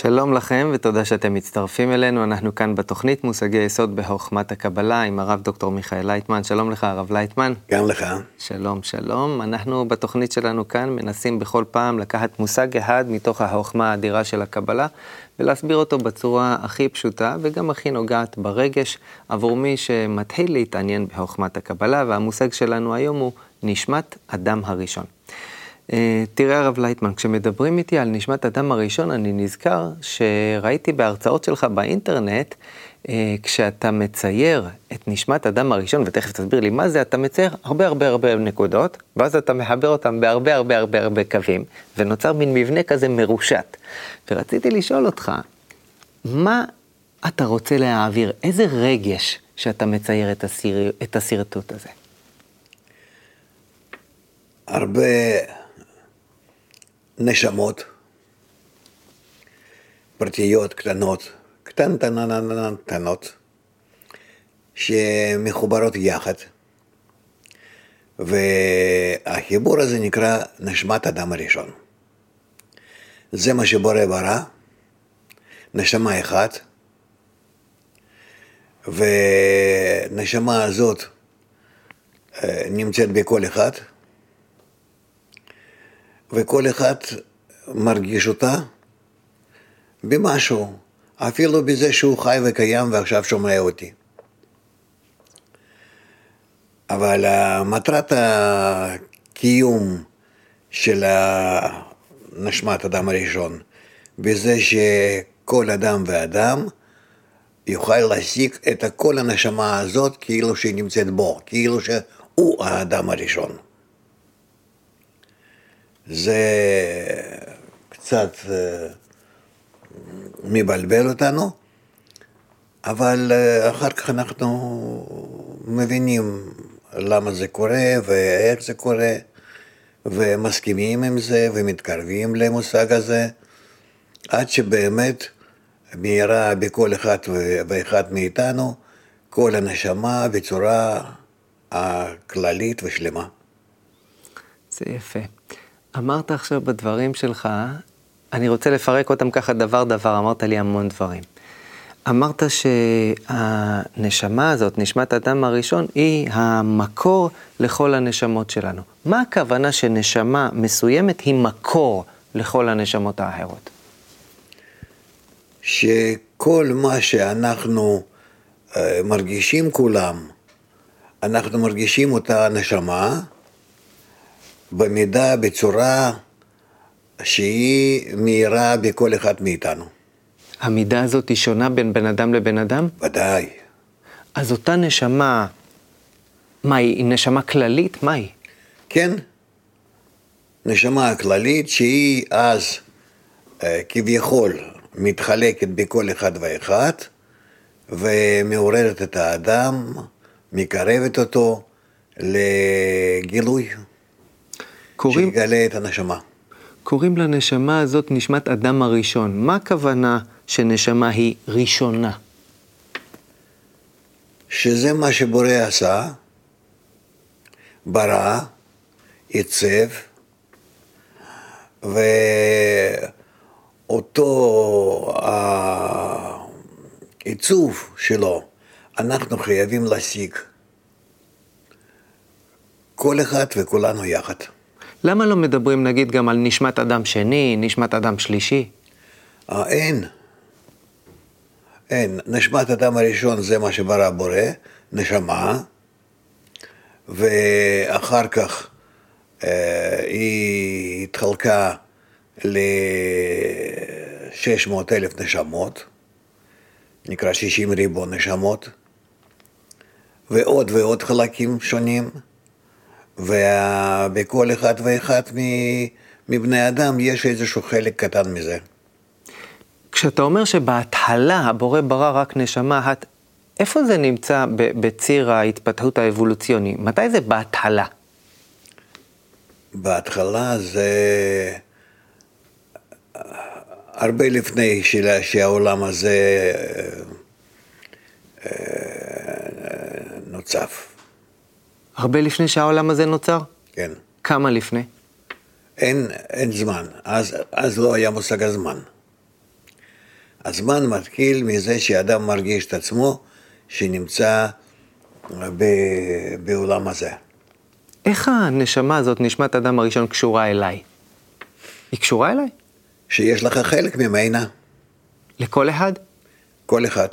שלום לכם ותודה שאתם מצטרפים אלינו. אנחנו כאן בתוכנית מושגי יסוד בחוכמת הקבלה עם הרב דוקטור מיכאל לייטמן. שלום לך הרב לייטמן. גם לך. שלום, שלום. אנחנו בתוכנית שלנו כאן מנסים בכל פעם לקחת מושג אחד מתוך החוכמה האדירה של הקבלה ולהסביר אותו בצורה הכי פשוטה וגם הכי נוגעת ברגש עבור מי שמתחיל להתעניין בחוכמת הקבלה, והמושג שלנו היום הוא נשמת אדם הראשון. תראה הרב לייטמן, כשמדברים איתי על נשמת אדם הראשון, אני נזכר שראיתי בהרצאות שלך באינטרנט, כשאתה מצייר את נשמת אדם הראשון, ותכף תסביר לי מה זה, אתה מצייר הרבה נקודות, ואז אתה מחבר אותם בהרבה קווים, ונוצר מין מבנה כזה מרושת. ורציתי לשאול אותך, מה אתה רוצה להעביר? איזה רגש שאתה מצייר את הסרטוט הזה? הרבה נשמות פרטיות קטנות, שמחוברות יחד, והחיבור הזה נקרא נשמת אדם הראשון. זה מה שבורא ברא, נשמה אחת, ונשמה הזאת נמצאת בכל אחד, וכל אחד מרגיש אותה במשהו, אפילו בזה שהוא חי וקיים ועכשיו שומע אותי. אבל מטרת הקיום של נשמת אדם הראשון, בזה שכל אדם ואדם יוכל להשיג את כל הנשמה הזאת כאילו שהיא נמצאת בו, כאילו שהוא האדם הראשון. זה קצת מבלבל אותנו, אבל אחר כך אנחנו מבינים למה זה קורה ואיך זה קורה, ומסכימים עם זה ומתקרבים למושג הזה, עד שבאמת מהירה בכל אחד ואחד מאיתנו כל הנשמה בצורה הכללית ושלמה. זה יפה. אמרת עכשיו בדברים שלך, אני רוצה לפרק אותם ככה דבר, אמרת לי המון דברים. אמרת שהנשמה הזאת, נשמת אדם הראשון, היא המקור לכל הנשמות שלנו. מה הכוונה שנשמה מסוימת היא מקור לכל הנשמות האחרות? שכל מה שאנחנו מרגישים כולם, אנחנו מרגישים אותה נשמה, במידה, בצורה שהיא מהירה בכל אחד מאיתנו. המידה הזאת היא שונה בין בן אדם לבן אדם? ודאי. אז אותה נשמה, מה היא? נשמה כללית? מה היא? כן. נשמה כללית שהיא אז כביכול מתחלקת בכל אחד ואחד, ומעוררת את האדם, מקרבת אותו לגילוי. שיגלה את הנשמה. קוראים לנשמה הזאת נשמת אדם הראשון. מה הכוונה שנשמה היא ראשונה? שזה מה שבורא עשה, ברא, עיצב, ואותו העיצוב שלו אנחנו חייבים להשיג. כל אחד וכולנו יחד. למה לא מדברים נגיד גם על נשמת אדם שני, נשמת אדם שלישי? אין. נשמת אדם הראשון זה מה שברא בורא, נשמה, ואחר כך היא התחלקה ל-600,000 נשמות, נקרא 60 ריבון נשמות, ועוד חלקים שונים, ובכל אחד ואחד מבני אדם יש איזשהו חלק קטן מזה. כשאתה אומר שבהתחלה הבורא ברא רק נשמה, איפה זה נמצא בציר ההתפתחות האבולוציוני? מתי זה בהתחלה? בהתחלה זה הרבה לפני שהעולם הזה נוצר. הרבה לפני שהעולם הזה נוצר? כן. כמה לפני? אין זמן, אז לא היה מושג הזמן. הזמן מתחיל מזה שאדם מרגיש את עצמו שנמצא בעולם הזה. איך הנשמה הזאת, נשמת אדם הראשון, קשורה אליי? היא קשורה אליי? שיש לך חלק ממנה, לכל אחד? כל אחד.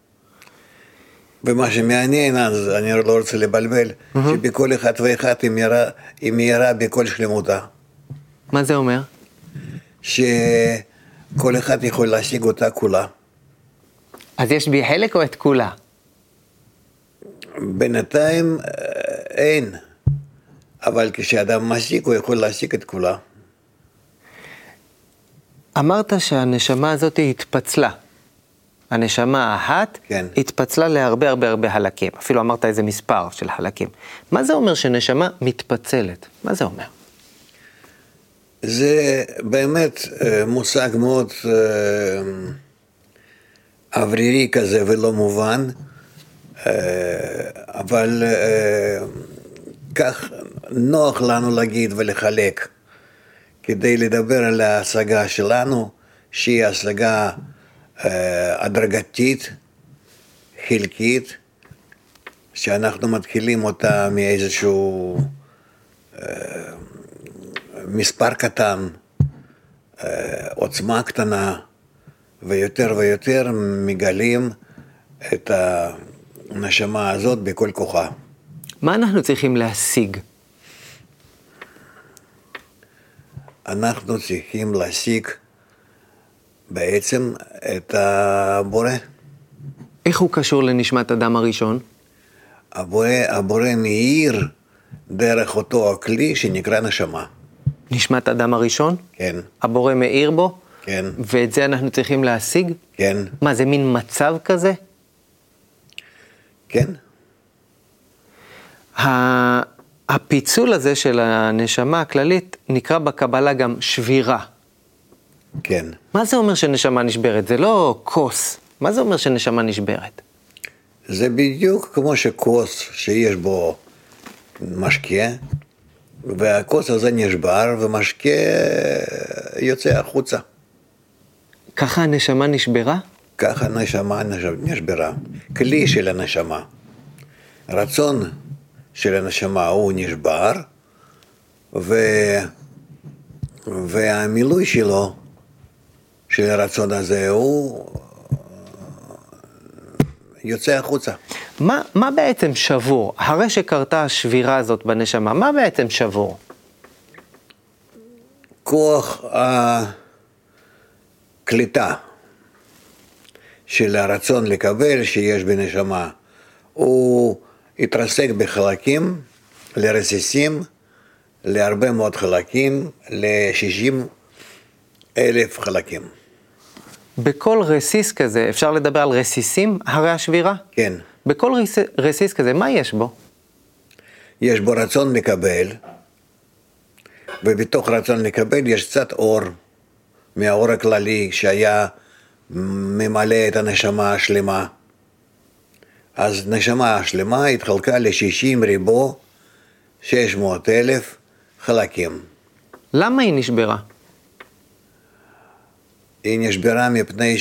ומה שמעניין, אז אני לא רוצה לבלבל, שבכל אחד ואחד היא מהירה בכל שלמותה. מה זה אומר? שכל אחד יכול להשיג אותה כולה. אז יש בי חלק או את כולה? בינתיים אין, אבל כשאדם משיג הוא יכול להשיג את כולה. אמרת שהנשמה הזאת התפצלה. הנשמה האחת כן. התפצלה להרבה הרבה הרבה חלקים. אפילו אמרת איזה מספר של חלקים. מה זה אומר שנשמה מתפצלת? מה זה אומר? זה באמת מושג מאוד אוורירי כזה ולא מובן, אבל כך נוח לנו להגיד ולחלק, כדי לדבר על ההשגה שלנו, שהיא השגה הדרגתית, חלקית, שאנחנו מתחילים אותה מאיזשהו מספר קטן, עוצמה קטנה, ויותר ויותר מגלים את הנשמה הזאת בכל כוחה. מה אנחנו צריכים להשיג? אנחנו צריכים להשיג בעצם את הבורא. איך הוא קשור לנשמת אדם הראשון? הבורא מאיר דרך אותו הכלי שנקרא נשמה. נשמת אדם הראשון? כן. הבורא מאיר בו? כן. ואת זה אנחנו צריכים להשיג? כן. מה, זה מין מצב כזה? כן. הפיצול הזה של הנשמה הכללית נקרא בקבלה גם שבירה. כן. מה זה אומר שנשמה נשברת? זה לא כוס. מה זה אומר שנשמה נשברת? זה בדיוק כמו שכוס שיש בו משקה, והכוס הזה נשבר ומשקה יוצא החוצה. ככה הנשמה נשברה? ככה הנשמה נשברה. כלי של הנשמה. רצון של הנשמה הוא נשבר, והמילוי שלו, של הרצון הזה, הוא יוצא החוצה. מה בעצם שבור? הרי שקרתה השבירה הזאת בנשמה, מה בעצם שבור? כוח הקליטה של הרצון לקבל שיש בנשמה, הוא התרסק בחלקים, לרסיסים, להרבה מאוד חלקים, ל60,000 חלקים. בכל רסיס כזה, אפשר לדבר על רסיסים הרי השבירה? כן. בכל רסיס כזה, מה יש בו? יש בו רצון לקבל, ובתוך רצון לקבל יש קצת אור, מהאור הכללי שהיה ממלא את הנשמה השלמה. אז נשמה השלמה התחלקה ל60,600,000 חלקים. למה היא נשברה? היא נשברה מפני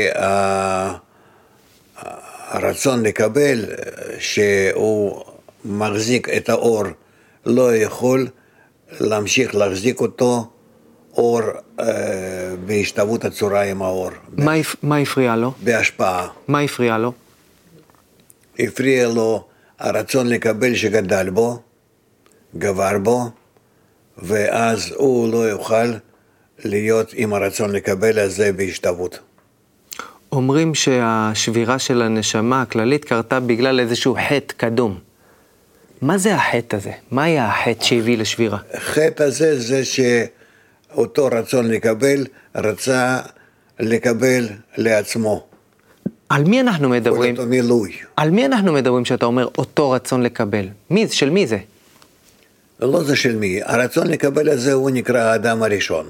שהרצון לקבל, שהוא מחזיק את האור, לא יכול להמשיך להחזיק אותו אור בהשתוות הצורה עם האור. מה הפריע לו? בהשפעה. מה הפריע לו? הפריע לו הרצון לקבל שגדל בו, גבר בו, ואז הוא לא יוכל להיות עם הרצון לקבל הזה בהשתוות. אומרים שהשבירה של הנשמה הכללית קרתה בגלל איזשהו חטא קדום. מה זה החטא הזה? מה היה החטא שהביא לשבירה? החטא הזה זה שאותו רצון לקבל, רצה לקבל לעצמו. על מי אנחנו מדברים? אותו מילוי. על מי אנחנו מדברים שאתה אומר אותו רצון לקבל? של מי זה? לא זה של מי. הרצון לקבל הזה הוא נקרא האדם הראשון.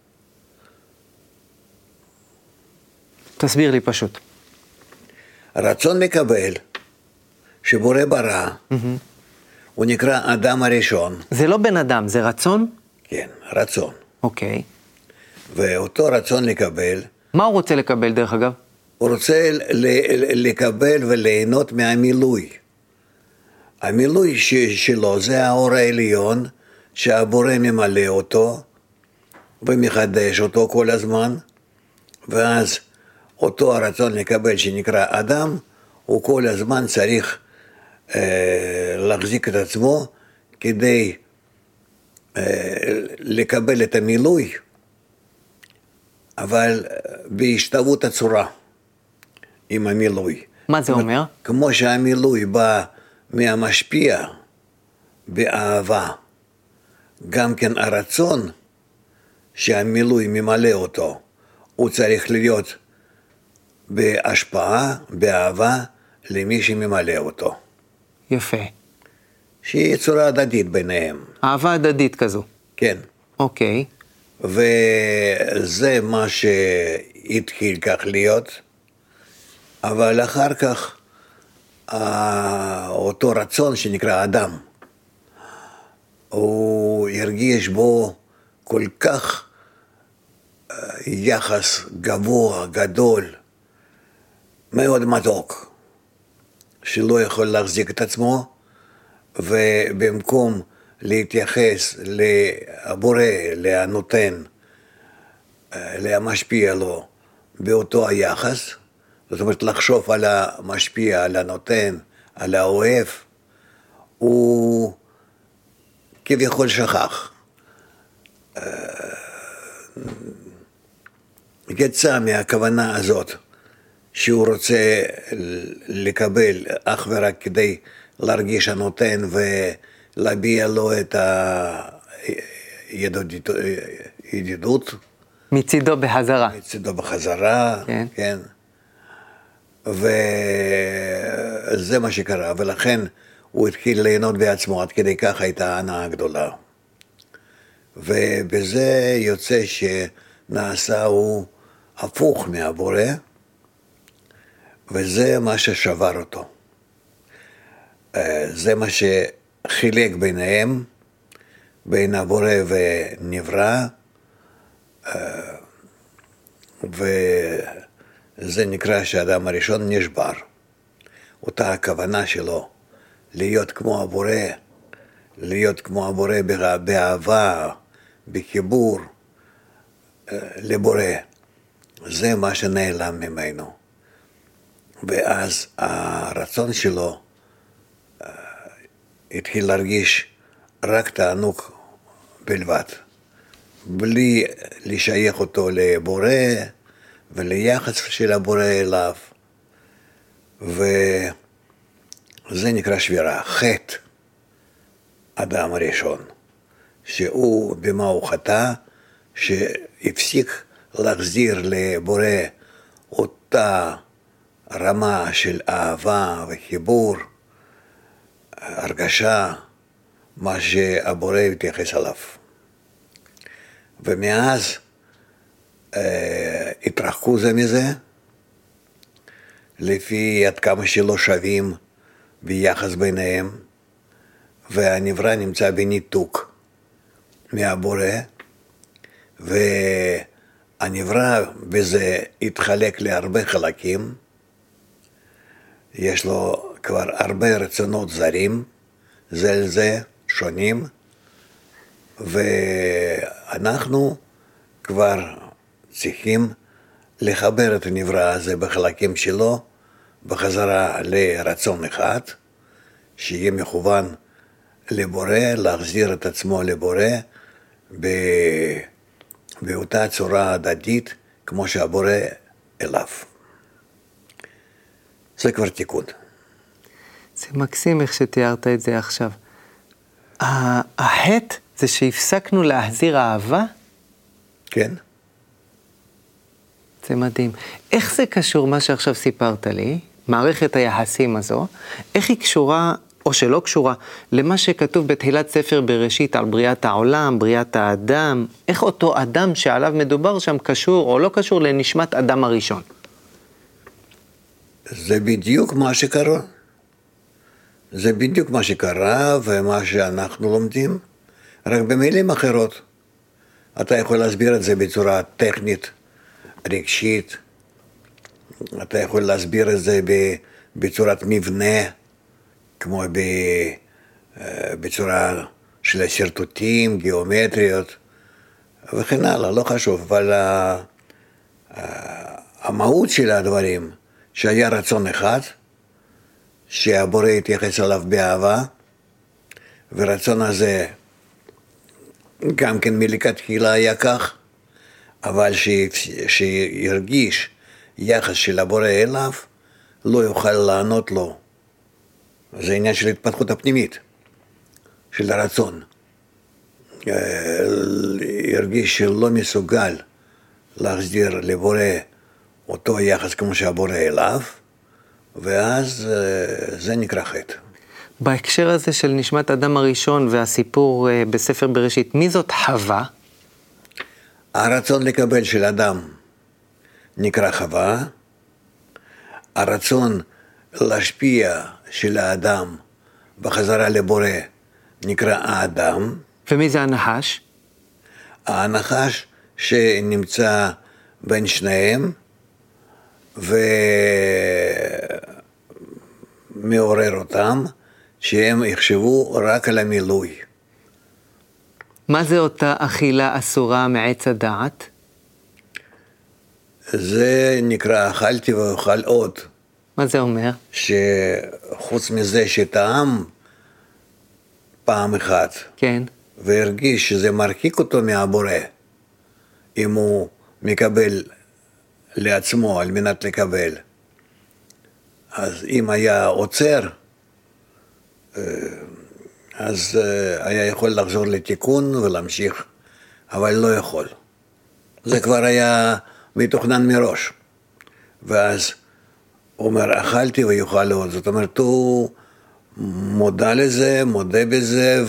תסביר לי פשוט. הרצון לקבל, שבורא ברא, הוא נקרא האדם הראשון. זה לא בן אדם, זה רצון? כן, רצון. אוקיי. ואותו רצון לקבל, מה הוא רוצה לקבל דרך אגב? הוא רוצה לקבל וליהנות מהמילוי. המילוי שלו זה האור העליון, שהבורא ממלא אותו, ומחדש אותו כל הזמן, ואז אותו הרצון לקבל שנקרא אדם, הוא כל הזמן צריך להחזיק את עצמו, כדי לקבל את המילוי, אבל בהשתוות הצורה עם המילוי. מה זה אומר? כמו שהמילוי בא מהמשפיע באהבה, גם כן הרצון שהמילוי ממלא אותו, הוא צריך להיות בהשפעה, באהבה, למי שממלא אותו. יפה. שהיא צורה הדדית ביניהם. אהבה הדדית כזו. כן. אוקיי. וזה מה שהתחיל כך להיות, אבל אחר כך אותו רצון שנקרא אדם, הוא הרגיש בו כל כך יחס גבוה, גדול, מאוד מתוק, שלא יכול להחזיק את עצמו, ובמקום להתייחס לבורא, לנותן, למשפיע לו, באותו היחס, זאת אומרת לחשוב על המשפיע, על הנותן, על האוהב, הוא כביכול שכח. יצא מהכוונה הזאת, שהוא רוצה לקבל אך ורק כדי להרגיש הנותן ולהביע לו את הידידות. מצידו בחזרה. מצידו בחזרה, כן. כן. וזה מה שקרה, ולכן הוא התחיל ליהנות בעצמו, עד כדי כך הייתה הנאה גדולה. ובזה יוצא שנעשה הוא הפוך מהבורא, וזה מה ששבר אותו. זה מה שחילק ביניהם, בין הבורא ונברא, וזה נקרא שהאדם הראשון נשבר. אותה הכוונה שלו, להיות כמו הבורא, להיות כמו הבורא באהבה, בחיבור לבורא. זה מה שנעלם ממנו. ואז הרצון שלו התחיל להרגיש רק תענוג בלבד, בלי לשייך אותו לבורא וליחס של הבורא אליו. וזה נקרא שבירה, חטא אדם הראשון, שהוא במה הוא חטא, שהפסיק להחזיר לבורא אותה רמה של אהבה וחיבור, הרגשה, מה שהבורא התייחס עליו. ומאז התרחקו זה מזה, לפי עד כמה שלא שווים ביחס ביניהם, והנברא נמצא בניתוק מהבורא, והנברא בזה התחלק להרבה חלקים, יש לו כבר הרבה רצונות זרים, זה לזה שונים, ואנחנו כבר צריכים לחבר את הנברא הזה בחלקים שלו, בחזרה לרצון אחד, שיהיה מכוון לבורא, להחזיר את עצמו לבורא, באותה צורה הדדית, כמו שהבורא אליו. זה כבר תיקון. זה מקסים איך שתיארת את זה עכשיו. החטא זה שהפסקנו להחזיר אהבה? כן. זה מדהים. איך זה קשור, מה שעכשיו סיפרת לי, מערכת היחסים הזו, איך היא קשורה, או שלא קשורה, למה שכתוב בתחילת ספר בראשית על בריאת העולם, בריאת האדם, איך אותו אדם שעליו מדובר שם קשור או לא קשור לנשמת אדם הראשון? זה בדיוק מה שקרה. זה בדיוק מה שקרה ומה שאנחנו לומדים, רק במילים אחרות. אתה יכול להסביר את זה בצורה טכנית רגשית, אתה יכול להסביר את זה בצורת מבנה, כמו בצורה של שרטוטים, גיאומטריות וכן הלאה, לא חשוב, אבל המהות של הדברים, שהיה רצון אחד, שהבורא התייחס אליו באהבה, ורצון הזה גם כן מלכתחילה היה כך, אבל שירגיש יחס של הבורא אליו, לא יוכל לענות לו. זה עניין של התפתחות הפנימית, של הרצון. ירגיש שלא מסוגל להחזיר לבורא אותו יחס כמו שהבורא אליו, ואז זה נקרא חטא. בהקשר הזה של נשמת אדם הראשון והסיפור בספר בראשית, מי זאת חווה? הרצון לקבל של אדם נקרא חווה, הרצון להשפיע של האדם בחזרה לבורא נקרא האדם. ומי זה הנחש? הנחש שנמצא בין שניהם ומעורר אותם, שהם יחשבו רק על המילוי. מה זה אותה אכילה אסורה מעץ הדעת? זה נקרא אכלתי ואוכל עוד. מה זה אומר? שחוץ מזה שטעם פעם אחת, כן. והרגיש שזה מרחיק אותו מהבורא, אם הוא מקבל לעצמו על מנת לקבל. אז אם היה עוצר, אז היה יכול לחזור לתיקון ולהמשיך, אבל לא יכול. זה כבר היה מתוכנן מראש. ואז הוא אומר, אכלתי ויוכל עוד. זאת אומרת, הוא מודע לזה, מודה בזה,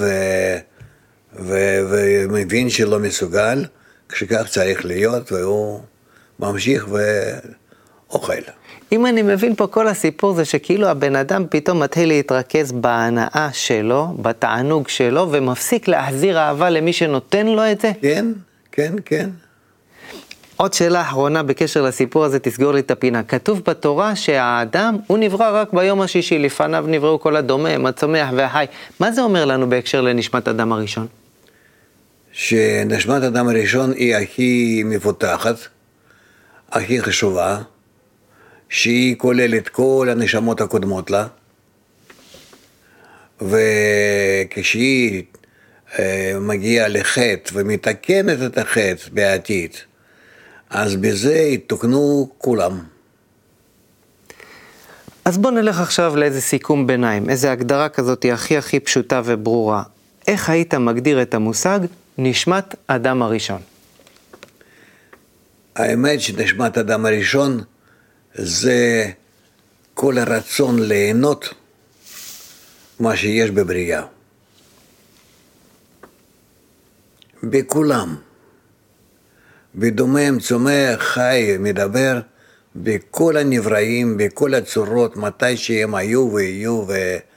ומבין שלא מסוגל, כשכך צריך להיות, והוא ממשיך ואוכל. אם אני מבין פה, כל הסיפור זה שכאילו הבן אדם פתאום מתחיל להתרכז בהנאה שלו, בתענוג שלו, ומפסיק להחזיר אהבה למי שנותן לו את זה? כן, כן, כן. עוד שאלה אחרונה בקשר לסיפור הזה, תסגור לי את הפינה. כתוב בתורה שהאדם הוא נברא רק ביום השישי, לפניו נבראו כל הדומם, הצומח והחי. מה זה אומר לנו בהקשר לנשמת אדם הראשון? שנשמת אדם הראשון היא הכי מפותחת, הכי חשובה, שהיא כוללת כל הנשמות הקודמות לה, וכשהיא מגיעה לחטא ומתקנת את החטא בעתיד, אז בזה יתוקנו כולם. אז בוא נלך עכשיו לאיזה סיכום ביניים, איזה הגדרה כזאת היא הכי פשוטה וברורה. איך היית מגדיר את המושג נשמת אדם הראשון? האמת שנשמת אדם הראשון זה כל הרצון ליהנות מה שיש בבריאה. בכולם. בדומם, צומח, חי, מדבר, בכל הנבראים, בכל הצורות, מתי שהם היו ויהיו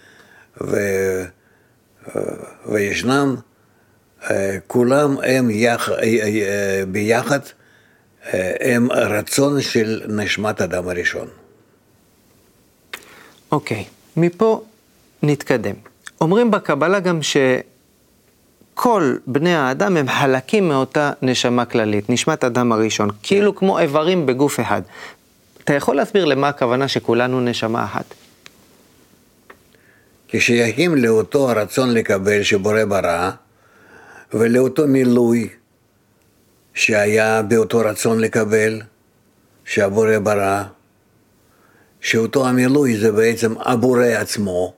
וישנם, כולם הם ביחד, הם רצון של נשמת אדם הראשון. אוקיי, מפה נתקדם. אומרים בקבלה גם שכל בני האדם הם חלקים מאותה נשמה כללית, נשמת אדם הראשון, כאילו כמו איברים בגוף אחד. אתה יכול להסביר למה הכוונה שכולנו נשמה אחת? כשייכים לאותו הרצון לקבל שבורא ברא, ולאותו מילוי שהיה באותו רצון לקבל, שהבורא ברא, שאותו המילוי זה בעצם הבורא עצמו,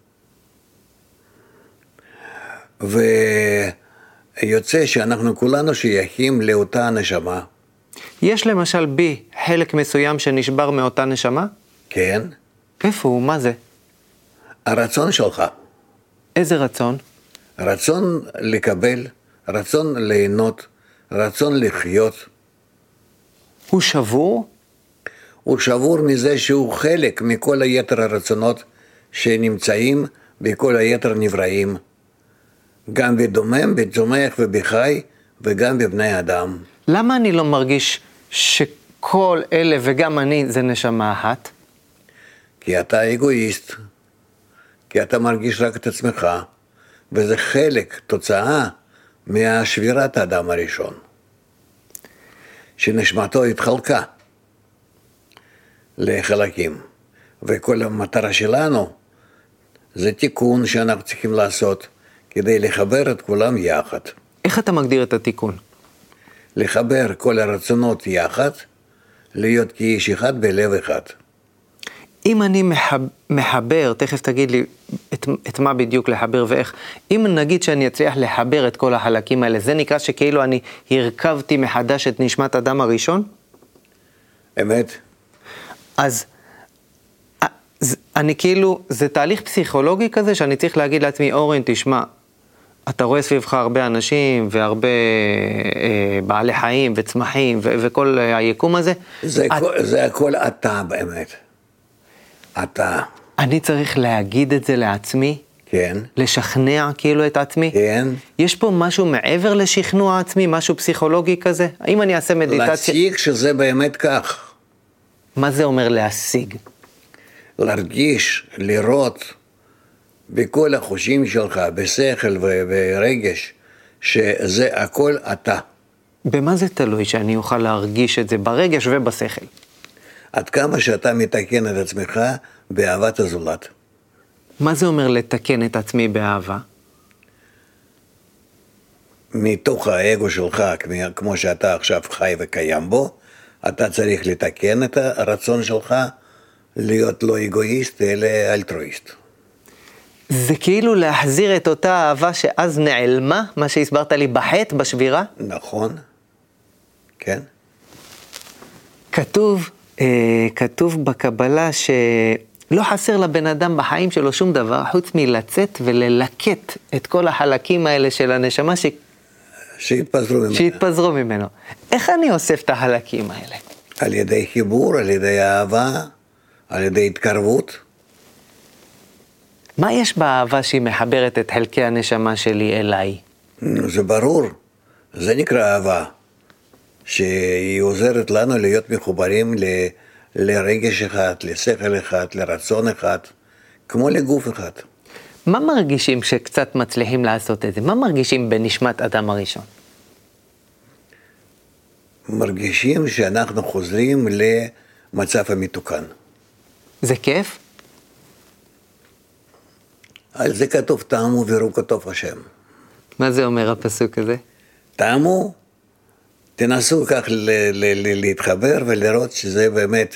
ויוצא שאנחנו כולנו שייכים לאותה נשמה. יש למשל בי חלק מסוים שנשבר מאותה נשמה? כן. איפה הוא? מה זה? הרצון שלך. איזה רצון? רצון לקבל, רצון ליהנות, רצון לחיות. הוא שבור? הוא שבור מזה שהוא חלק מכל היתר הרצונות שנמצאים בכל היתר נבראים. גם בדומם, בצומח ובחי, וגם בבני אדם. למה אני לא מרגיש כל אלה וגם אני זה נשמה אחת? כי אתה אגואיסט, כי אתה מרגיש רק את עצמך, וזה חלק, תוצאה, מהשבירת האדם הראשון, שנשמתו התחלקה לחלקים, וכל המטרה שלנו זה תיקון שאנחנו צריכים לעשות, כדי לחבר את כולם יחד. איך אתה מגדיר את התיקון? לחבר כל הרצונות יחד, להיות כאיש אחד בלב אחד. אם אני מחבר, תכף תגיד לי את מה בדיוק לחבר ואיך, אם נגיד שאני אצליח לחבר את כל החלקים האלה, זה נקרא שכאילו אני הרכבתי מחדש את נשמת אדם הראשון? אמת? אז אני כאילו, זה תהליך פסיכולוגי כזה שאני צריך להגיד לעצמי, אורן, תשמע, אתה רואה סביבך הרבה אנשים והרבה בעלי חיים וצמחים וכל היקום הזה. זה הכל אתה באמת. אתה. אני צריך להגיד את זה לעצמי? כן. לשכנע כאילו את עצמי? כן. יש פה משהו מעבר לשכנוע עצמי, משהו פסיכולוגי כזה? האם אני אעשה מדיטציה? להשיג שזה באמת כך. מה זה אומר להשיג? להרגיש, לראות בכל החושים שלך, בשכל וברגש, שזה הכל אתה. במה זה תלוי שאני אוכל להרגיש את זה ברגש ובשכל? עד כמה שאתה מתקן את עצמך באהבת הזולת. מה זה אומר לתקן את עצמי באהבה? מתוך האגו שלך, כמו שאתה עכשיו חי וקיים בו, אתה צריך לתקן את הרצון שלך, להיות לא אגואיסט, אלא אלטרואיסט. זה כאילו להחזיר את אותה אהבה שאז נעלמה, מה שהסברת לי בחטא, בשבירה? נכון, כן. כתוב בקבלה שלא חסר לבן אדם בחיים שלו שום דבר, חוץ מלצאת וללקט את כל החלקים האלה של הנשמה שהתפזרו ממנו. איך אני אוסף את החלקים האלה? על ידי חיבור, על ידי אהבה, על ידי התקרבות. מה יש באהבה שהיא מחברת את חלקי הנשמה שלי אליי? זה ברור, זה נקרא אהבה, שהיא עוזרת לנו להיות מחוברים לרגש אחד, לשכל אחד, לרצון אחד, כמו לגוף אחד. מה מרגישים שקצת מצליחים לעשות את זה? מה מרגישים בנשמת אדם הראשון? מרגישים שאנחנו חוזרים למצב המתוקן. זה כיף? על זה כתוב, טעמו וראו כתוב השם. מה זה אומר הפסוק הזה? טעמו, תנסו כך להתחבר ולראות שזה באמת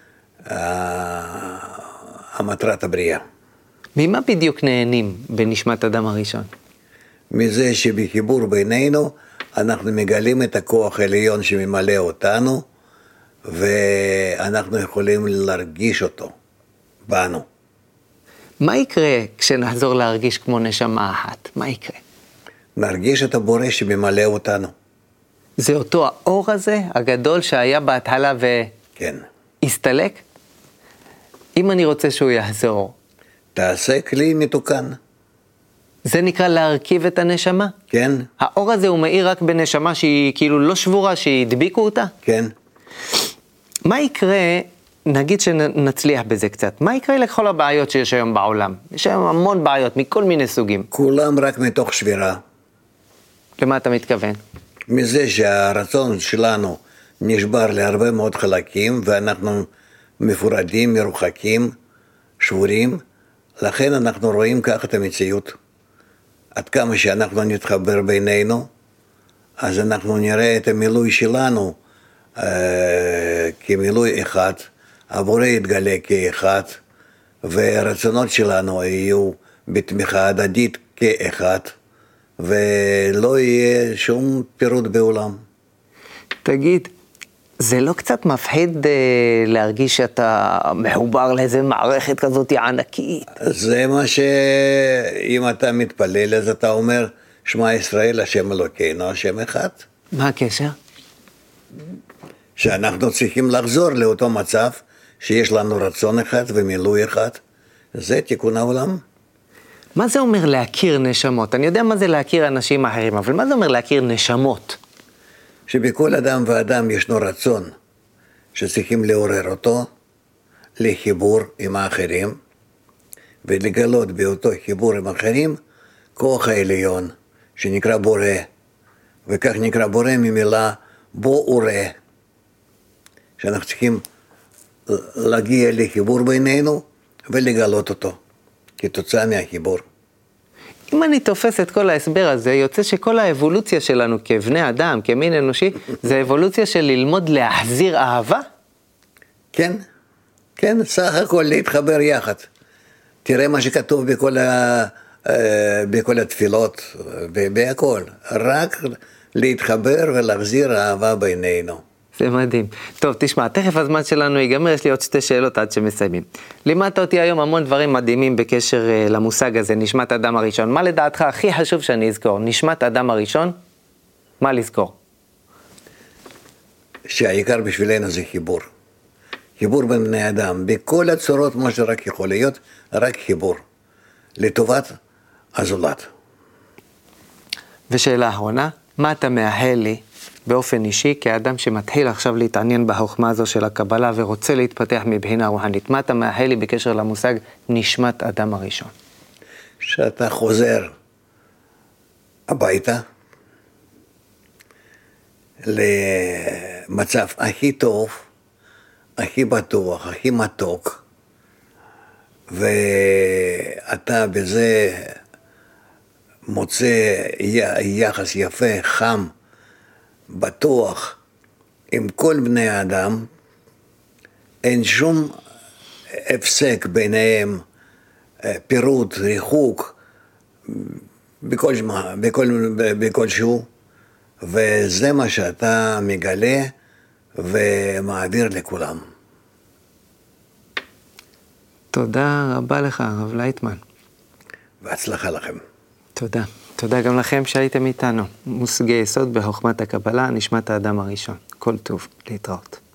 המטרת הבריאה. ממה בדיוק נהנים בנשמת אדם הראשון? מזה שבחיבור בינינו אנחנו מגלים את הכוח העליון שממלא אותנו, ואנחנו יכולים להרגיש אותו בנו. מה יקרה כשנחזור להרגיש כמו נשמה אחת? מה יקרה? נרגיש את הבורא שממלא אותנו. זה אותו האור הזה, הגדול שהיה בהתחלה כן. והסתלק? אם אני רוצה שהוא יחזור. תעשה כלי מתוקן. זה נקרא להרכיב את הנשמה? כן. האור הזה הוא מאיר רק בנשמה שהיא כאילו לא שבורה, שהדביקו אותה? כן. מה יקרה, נגיד שנצליח בזה קצת, מה יקרה לכל הבעיות שיש היום בעולם? יש היום המון בעיות מכל מיני סוגים. כולם רק מתוך שבירה. למה אתה מתכוון? מזה שהרצון שלנו נשבר להרבה מאוד חלקים, ואנחנו מפורדים, מרוחקים, שבורים, לכן אנחנו רואים כך את המציאות. עד כמה שאנחנו נתחבר בינינו, אז אנחנו נראה את המילוי שלנו כמילוי אחד, הבורא יתגלה כאחד, והרצונות שלנו יהיו בתמיכה הדדית כאחד, ולא יהיה שום פירוד בעולם. תגיד, זה לא קצת מפחיד להרגיש שאתה מחובר לאיזה מערכת כזאת ענקית? זה מה שאם אתה מתפלל, אז אתה אומר, שמע ישראל, השם אלוקינו, השם אחד. מה הקשר? שאנחנו צריכים לחזור לאותו מצב, שיש לנו רצון אחד ומילוי אחד. זה תיקון העולם. מה זה אומר להכיר נשמות? אני יודע מה זה להכיר אנשים אחרים, אבל מה זה אומר להכיר נשמות? שבכל אדם ואדם ישנו רצון שצריכים לעורר אותו לחיבור עם האחרים, ולגלות באותו חיבור עם האחרים כוח העליון, שנקרא בורא, וכך נקרא בורא ממילה בו ורא, שאנחנו צריכים להגיע לחיבור בינינו ולגלות אותו, כתוצאה מהחיבור. אם אני תופס את כל ההסבר הזה, יוצא שכל האבולוציה שלנו כבני אדם, כמין אנושי, זה אבולוציה של ללמוד להחזיר אהבה? כן, כן, סך הכל להתחבר יחד. תראה מה שכתוב בכל התפילות ובהכל, רק להתחבר ולהחזיר אהבה בינינו. זה מדהים. טוב, תשמע, תכף הזמן שלנו ייגמר, יש לי עוד 2 שאלות עד שמסיימים. לימדת אותי היום המון דברים מדהימים בקשר למושג הזה, נשמת אדם הראשון. מה לדעתך הכי חשוב שאני אזכור? נשמת אדם הראשון? מה לזכור? שהעיקר בשבילנו זה חיבור. חיבור בין בני אדם, בכל הצורות מה שרק יכול להיות, רק חיבור. לטובת הזולת. ושאלה אחרונה, מה אתה מאחל לי באופן אישי, כאדם שמתחיל עכשיו להתעניין בחוכמה הזו של הקבלה ורוצה להתפתח מבחינה רוחנית? מה אתה מאחל לי בקשר למושג נשמת אדם הראשון? שאתה חוזר הביתה למצב הכי טוב, הכי בטוח, הכי מתוק, ואתה בזה מוצא יחס יפה, חם, בטוח עם כל בני האדם, אין שום הפסק ביניהם, פירוט, ריחוק, בכל שהוא, וזה מה שאתה מגלה ומעביר לכולם. תודה רבה לך, הרב לייטמן. והצלחה לכם. תודה. תודה גם לכם שהייתם איתנו. מושגי יסוד בחוכמת הקבלה, נשמת האדם הראשון. כל טוב, להתראות.